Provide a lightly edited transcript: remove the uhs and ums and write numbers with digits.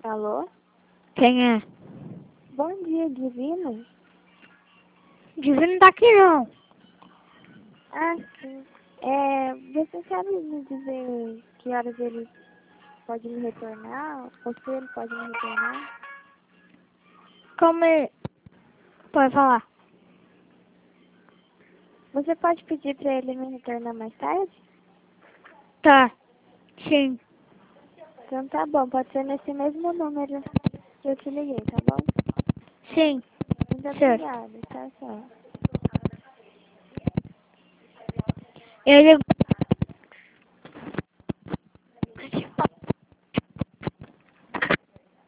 Alô? Quem é? Bom dia, Divino. Divino tá aqui não. Ah, sim. Você sabe me dizer que horas ele pode me retornar? Ou se ele pode me retornar? Como é? Pode falar. Você pode pedir pra ele me retornar mais tarde? Tá. Sim. Então tá bom, pode ser nesse mesmo número que eu te liguei, tá bom? Sim. Muito Certo. obrigada, tchau, tchau. Ele